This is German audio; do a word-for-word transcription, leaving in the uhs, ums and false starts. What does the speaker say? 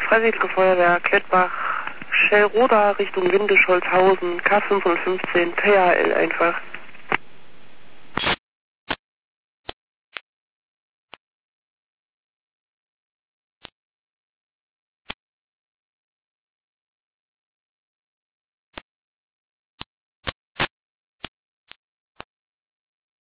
Freiwillige Feuerwehr Klettbach, Schellroda Richtung Windisch, Holzhausen, K fünfhundertfünfzehn, T H L einfach.